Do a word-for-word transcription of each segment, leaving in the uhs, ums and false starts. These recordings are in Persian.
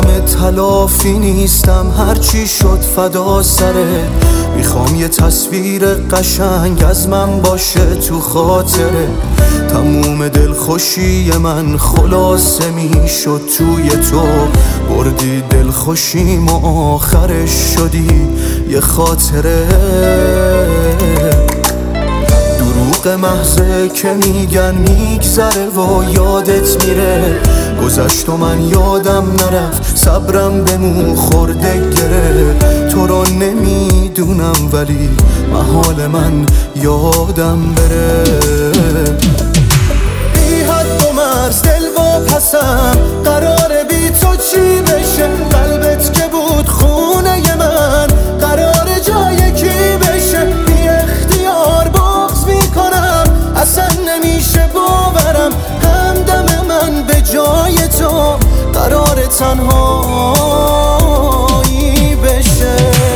آدم تلافی نیستم، هرچی شد فدا سره. میخوام یه تصویر قشنگ از من باشه تو خاطره. تموم دلخوشی من خلاصه میشد توی تو. بردی دلخوشیم و آخرش شدی یه خاطره. دروغ محضه که میگن میگذره و یادت میره. گذشت و من یادم نرفت، صبرم به مو خورده گره. تو رو نمیدونم ولی محال من یادم بره. بی حد و مرز دل و پسم، قراره بی تو چی بشه؟ قلبت که بود خونه من، قراره جای کی بشه؟ بی اختیار بغض میکنم، اصلا نمیشه باورم همدم من به جای تو قرار تنهایی بشه.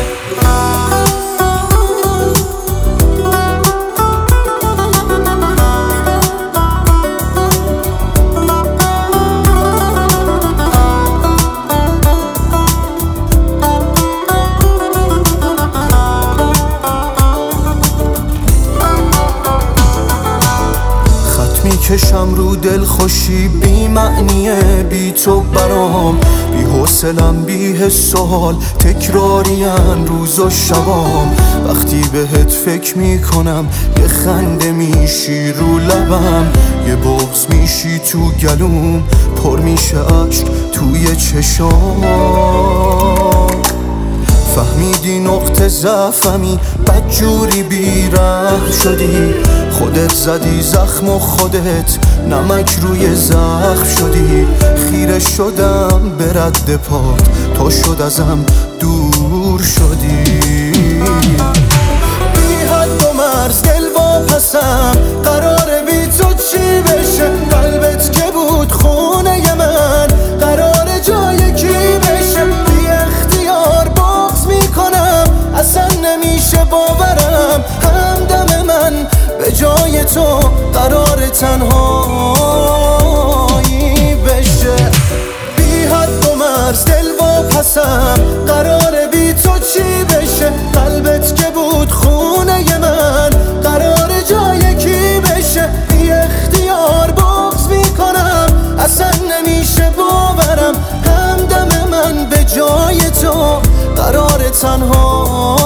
میکشم رو دل خوشی بی معنیه بی تو برام. بی حوصلم بی حس و حال تکرارین روز و شبام. وقتی بهت فکر میکنم یه خنده میشی رو لبم، یه بغض میشی تو گلوم، پر میشه عشق توی چشام. فهمیدی نقطه ضعفمی، بدجوری بی‌رحم شدی. خودت زدی زخم و خودت نمک روی زخم شدی. خیره شدم به رد پات، تو شد ازم دور شدی. بی حد و مرز دل و پسم، قراره بی تو چی بشه؟ قلبت که بود خونه من، قراره جای کی بشه؟ بی اختیار بغض میکنم، اصلا نمیشه باورم همدم من به جای تو قرار تنهایی بشه. بی حد و مرز دل و پسم، قراره بی تو چی بشه؟ قلبت که بود خونه من، قراره جای کی بشه؟ بی اختیار بغض میکنم، اصلا نمیشه باورم همدم من به جای تو قرار تنهایی